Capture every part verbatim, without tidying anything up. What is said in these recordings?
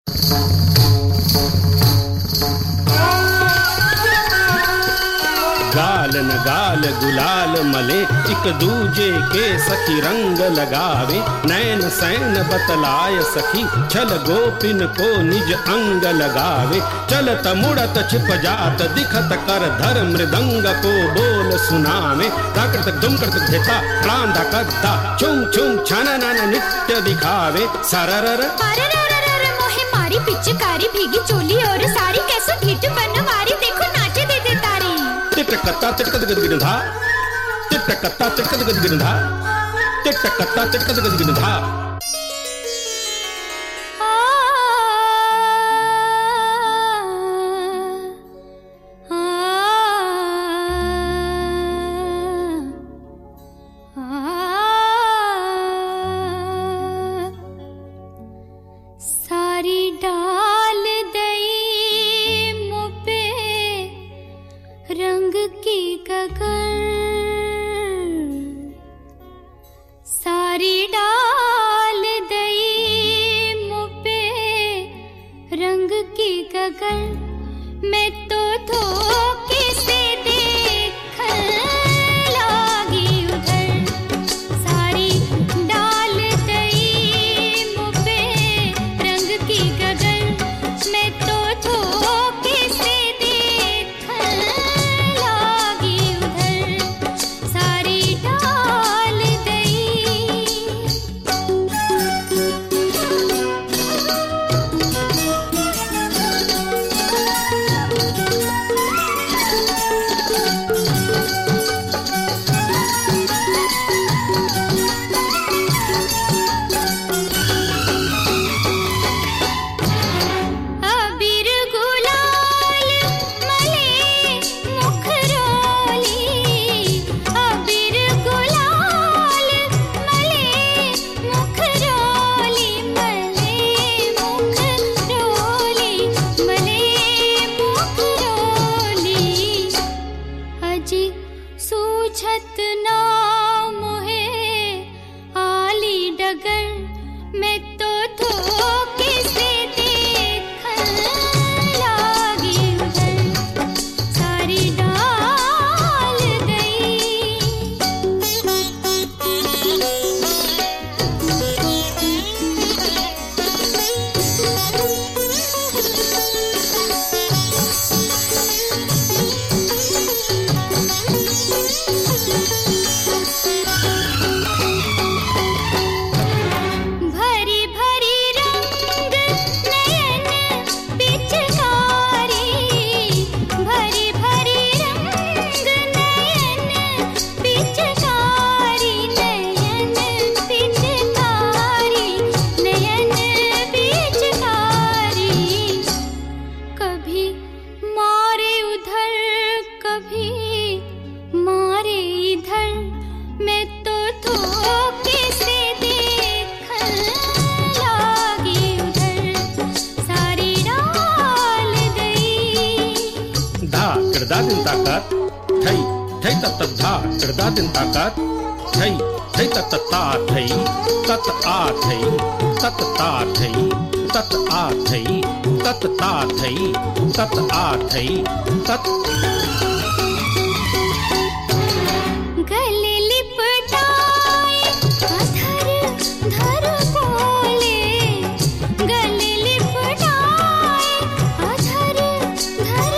गाल न गाल गुलाल मले एक दूजे के सखी रंग लगावे, नैन सैन बतलाय सखी छल गोपिन को निज अंग लगावे। चलत मुड़त छिप जात दिखत कर धर मृदंग को बोल सुनावे। ताकत दुम करत भेता प्रांदा कद्दा छुम छुम छनन नित्य दिखावे। सररर मोहे मारी पिचकारी भीगी चोली और सारी कैसे ढीठ बनवारी देखो नाचे दे दे तारी। तिटकत्ता तिटकत गदगिनधा तिटकत्ता तिटकत गदगिनधा तिटकत्ता तिटकत गदगिनधा। सारी डाल दई मुपे रंग की गगन, सारी डाल दई मुपे रंग की गगन। मैं तो धोखे से देखने लागी उधर, सारी डाल दई मुपे रंग की गगन। मैं तो धोखे से देखने लागी उधर, सारी डाल दई। अबीर गुलाल मले मुखरोली, अबीर गुलाल मले मुखरोली, मले मुखरोली, मले मुखरोली। अजी सूझत ना मोहे आली डगर, मैं तो धोखे से देखने लागी उधर, सारी डाल दई। भरी भरी रंग नयन पिचकारी, भरी भरी रंग नयन पिचकारी, नयन पिचकारी, नयन पिचकारी। कभी मारे उधर कभी मारे इधर, मैं तो धोखे से देखने लागी उधर, सारी डाल दई। धा कृदा दिन ताकत थई थई तत धा कृदा दिन ताकत थई थई तत ता थई तत आ थई तत ता थई तत आ थई तत ता थई तत आ थई तत। गले लिपटाए अधर धर बोले, गले लिपटाए अधर धर,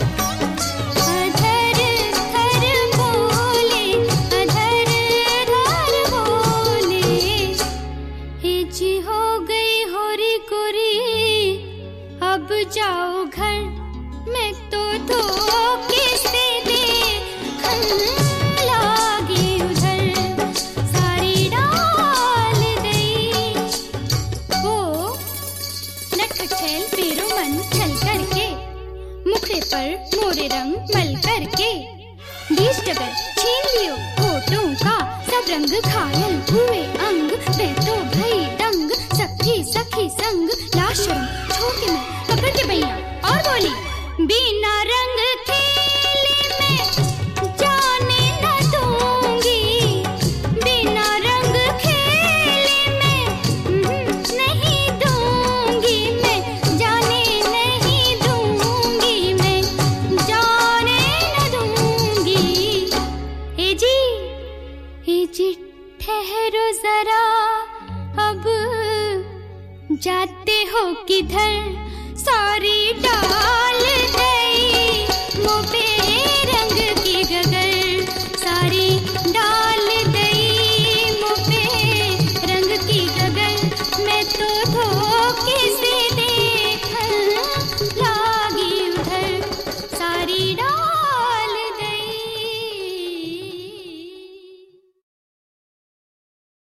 अधर धर बोले, अधर धर बोले। हिजी हो गई होरी गोरी अब जाओ घर, मैं तो धोखे से देखने लागी उधर, सारी डाल दई। वो नटखट छैल पेरो मन छल करके, मुखड़े पर मोरे रंग मल करके, बीस डगर छीन लियो होठों का सब रंग घायल हुए अंग। मैं तो भई दंग सखी सखी संग, लाशरम छोड़ के मैं पकड़ के भैया और बोली, बिना रंग खेले मैं जाने न दूंगी, बिना रंग खेले मैं नहीं दूंगी, मैं जी ठहरो जरा, अब जाते हो किधर, सॉरी डाल दे।